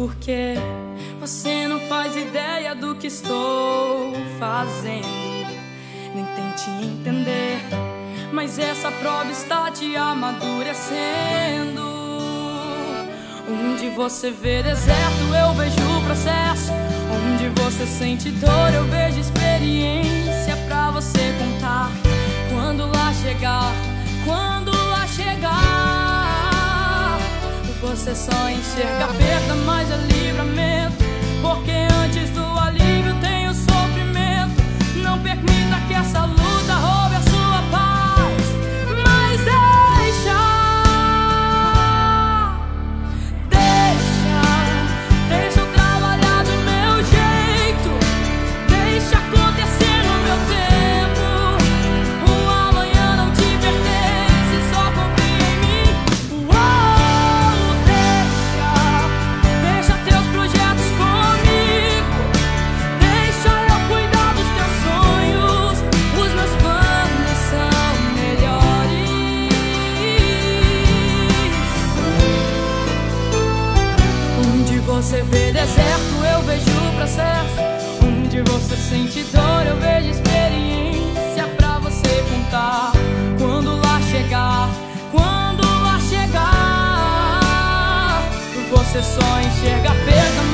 porque você não faz ideia do que estou fazendo, nem tente entender, mas essa prova está te amadurecendo. Onde você vê deserto, eu vejo o processo. Onde você sente dor, eu vejo experiência pra você contar. Quando lá chegar, você só enxerga perda, mas é livramento, porque antes do alívio tem o sofrimento. Não permita que essa luta roube a sua paz, mas deixa eu trabalhar do meu jeito, deixa acontecer no meu tempo. O amanhã não te pertence, só confia em mim. Deixa teus projetos comigo, deixa eu cuidar dos teus sonhos. Os meus planos são melhores. Onde você vê deserto, eu vejo o processo. Onde você sente dor, eu vejo experiência pra você contar. Quando lá chegar, você só enxerga perda,